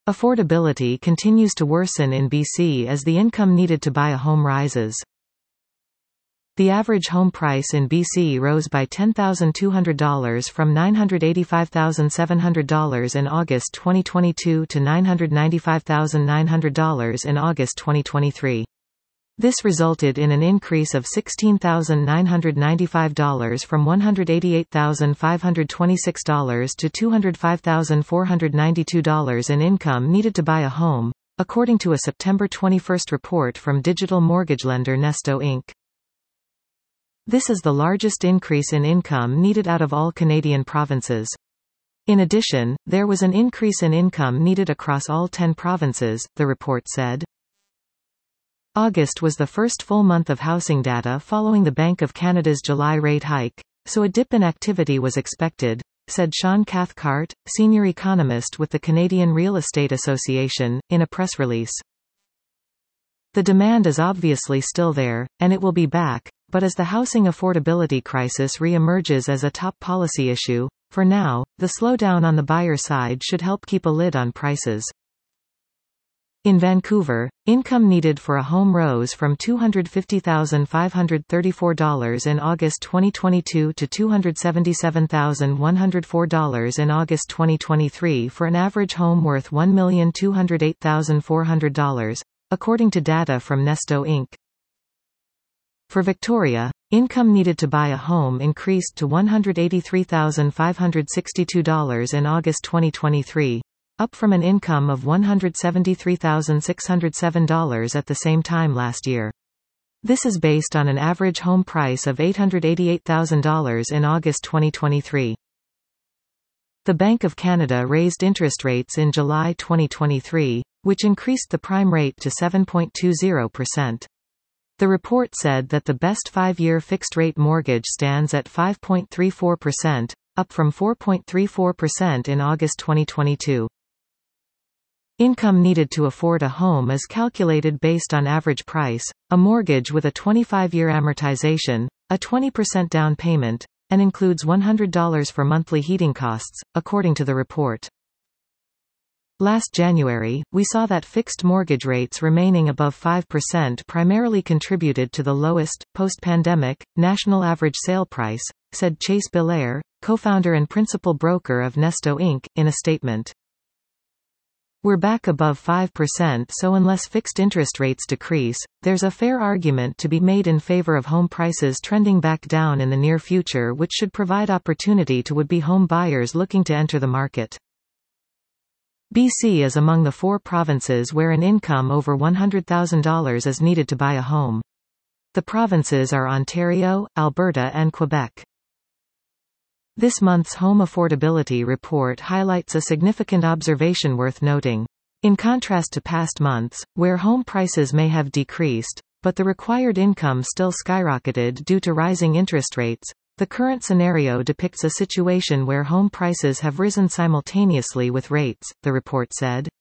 Affordability continues to worsen in BC as the income needed to buy a home rises. The average home price in BC rose by $10,200 from $985,700 in August 2022 to $995,900 in August 2023. This resulted in an increase of $16,995 from $188,526 to $205,492 in income needed to buy a home, according to a September 21 report from digital mortgage lender Nesto Inc. This is the largest increase in income needed out of all Canadian provinces. In addition, there was an increase in income needed across all 10 provinces, the report said. August was the first full month of housing data following the Bank of Canada's July rate hike, so a dip in activity was expected, said Sean Cathcart, senior economist with the Canadian Real Estate Association, in a press release. The demand is obviously still there, and it will be back, but as the housing affordability crisis re-emerges as a top policy issue, for now, the slowdown on the buyer side should help keep a lid on prices. In Vancouver, income needed for a home rose from $250,534 in August 2022 to $277,104 in August 2023 for an average home worth $1,208,400, according to data from Nesto Inc. For Victoria, income needed to buy a home increased to $183,562 in August 2023. Up from an income of $173,607 at the same time last year. This is based on an average home price of $888,000 in August 2023. The Bank of Canada raised interest rates in July 2023, which increased the prime rate to 7.20%. The report said that the best 5-year fixed-rate mortgage stands at 5.34%, up from 4.34% in August 2022. Income needed to afford a home is calculated based on average price, a mortgage with a 25-year amortization, a 20% down payment, and includes $100 for monthly heating costs, according to the report. Last January, we saw that fixed mortgage rates remaining above 5% primarily contributed to the lowest, post-pandemic, national average sale price, said Chase Belair, co-founder and principal broker of Nesto Inc., in a statement. We're back above 5%, so unless fixed interest rates decrease, there's a fair argument to be made in favor of home prices trending back down in the near future, which should provide opportunity to would-be home buyers looking to enter the market. BC is among the 4 provinces where an income over $100,000 is needed to buy a home. The provinces are Ontario, Alberta and Quebec. This month's Home Affordability Report highlights a significant observation worth noting. In contrast to past months, where home prices may have decreased, but the required income still skyrocketed due to rising interest rates, the current scenario depicts a situation where home prices have risen simultaneously with rates, the report said.